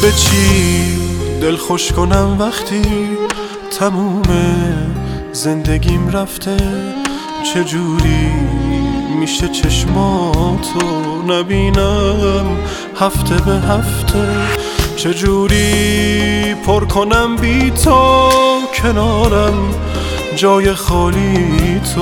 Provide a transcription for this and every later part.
به چی دل خوش کنم وقتی تموم زندگیم رفته؟ چجوری میشه چشماتو نبینم هفته به هفته؟ چجوری پر کنم بی تو کنارم جای خالی تو؟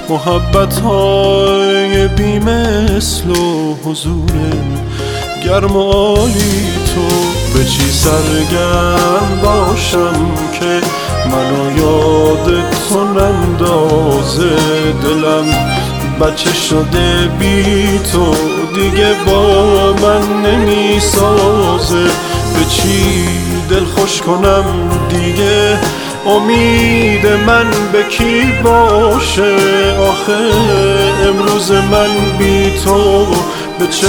محبت‌های بی مثل و حضور گرم و عالی تو. به چی سرگرم باشم که منو یاد تو نندازه؟ دلم بچه شده بی تو دیگه با من نمیسازه. به چی دل خوش کنم دیگه؟ امید من به کی باشه؟ آخه امروز من بی تو به چه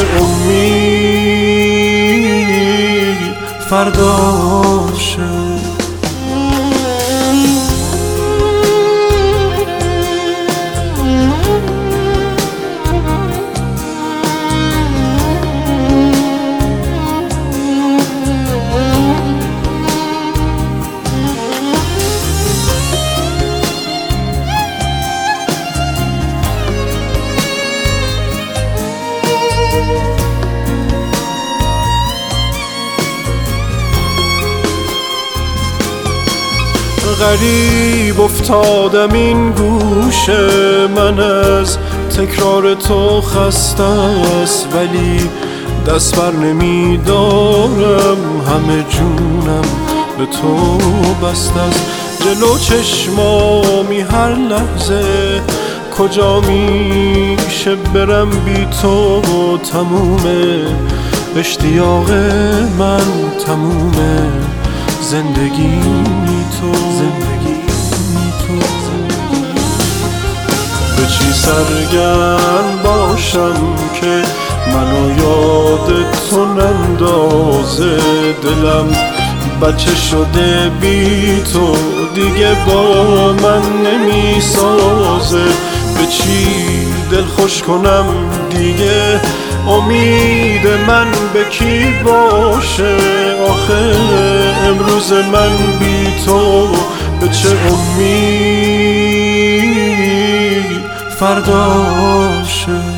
امید فرداشه؟ غریب افتادم این گوشه، من از تکرار تو خسته است، ولی دست بر نمیدارم، همه جونم به تو بسته است. جلو چشمامی هر لحظه کجا میشه برم بی تو؟ تمومه اشتیاق من، تمومه زندگی تو. به چی سرگرم باشم که منو یاد تو نندازه؟ دلم بچه شده بی تو دیگه با من نمیسازه. به چی دل خوش کنم دیگه؟ امید من به کی باشه؟ آخه امروز من بی تو به چه امید فرداشه؟